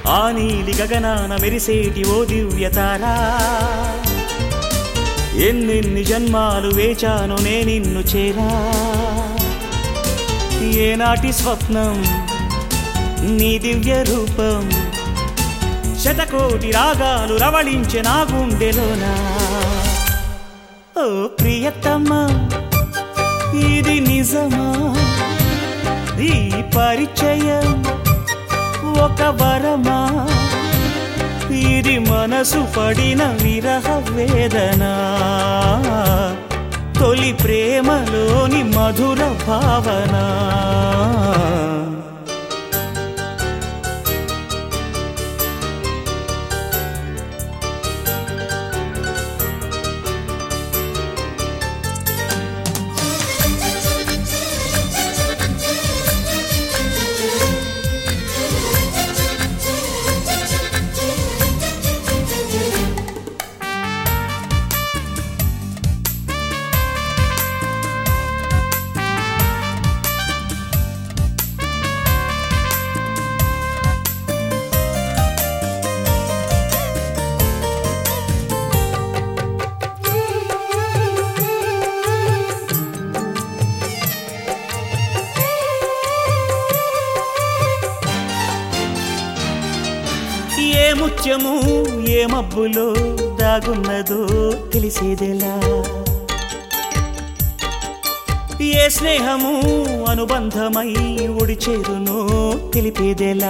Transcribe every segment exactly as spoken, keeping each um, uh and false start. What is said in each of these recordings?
ఆ నీలి గగనాన మెరిసేటి ఓ దివ్యతారా, ఎన్నెన్ని జన్మాలు వేచాను నే నిన్ను చేరా. ఏనాటి స్వప్నం నీ దివ్య రూపం, శతకోటి రాగాలు రవళించే నా గుండెలోనా. ఓ ప్రియతమా ఇది నిజమా, ఈ పరిచయం ఒక వరమా, ఇది మనసు పడిన విరహ వేదన, తొలి ప్రేమలోని మధుర భావన. ఏ ముత్యము ఏ మబ్బులో దాగున్నదో తెలిసేదెలా, ఏ స్నేహము అనుబంధమై ఒడిచేరునో తెలిపేదెలా.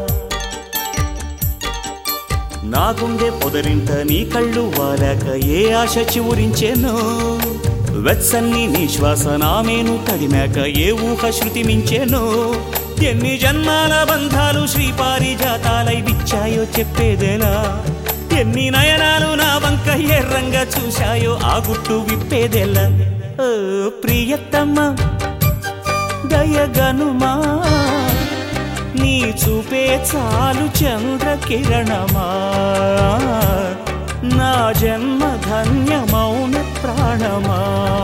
నా గుండె పొదరింట నీ కళ్ళు వాలాక ఏ ఆశ చివురించెనో, వెచ్చన్ని నీ శ్వాస నామేను తడిమాక ఏ ఊహ శృతి మించెనో. ఎన్ని జన్మాల బంధాలు శ్రీపారిజాతాలై విచ్చాయో చెప్పేదెలా, ఎన్ని నయనాలు నా వంక ఎర్రంగా చూశాయో ఆ గుట్టు విప్పేదెలా. ఓ ప్రియతమా దయగనుమా, నీ చూపే చాలు చంద్రకిరణమా, నా జన్మ ధన్యమౌన ప్రాణమా.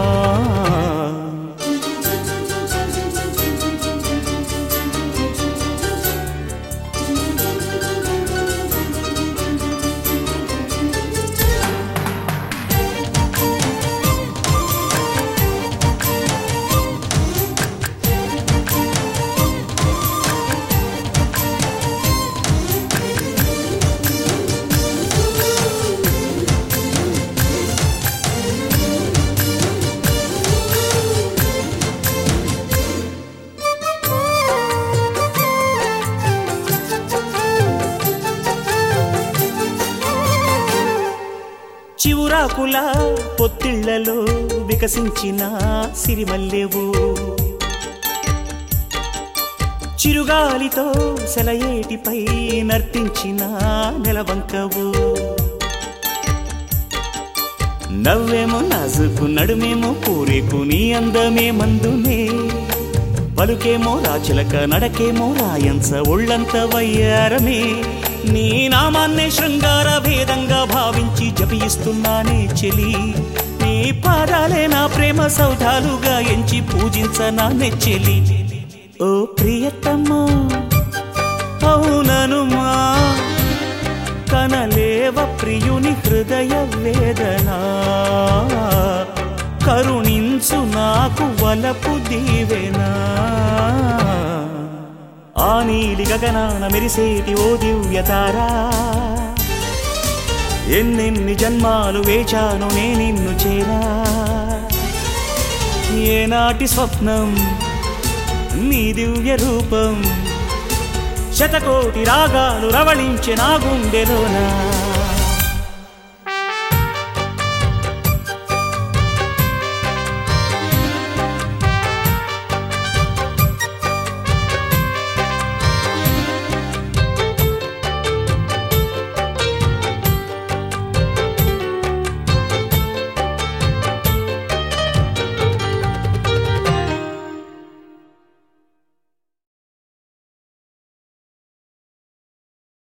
చివురాకుల పొత్తిళ్లలో వికసించిన సిరిమల్లెవు, చిరుగాలితో సెలయేటిపై నర్తించిన నెలవంకవు. నవ్వేమో నాజుకు నడుమేమో పూరేకు నీ అందమే మందునే, పలుకేమో రాచిలక నడకేమో రాయంస ఒళ్ళంత వయ్యారమే. నీ నామాన్నే శృంగార భేదంగా భావించి జపిస్తున్నానే చెలి, నీ పాదాలే నా ప్రేమ సౌధాలుగా ఎంచి పూజించనా నెచ్చెలి. ఓ ప్రియతమా అవుననుమా, కనలేవ ప్రియుని హృదయ వేదన, కరుణించు నాకు వలపు దీవెనా. ఆ నీలి గగనాన మెరిసేటి ఓ దివ్యతారా, ఎన్నెన్ని జన్మాలు వేచాను నే నిన్ను చేరా. ఏనాటి స్వప్నం నీ దివ్య రూపం, శతకోటి రాగాలు రవళించే నా గుండెలోనా.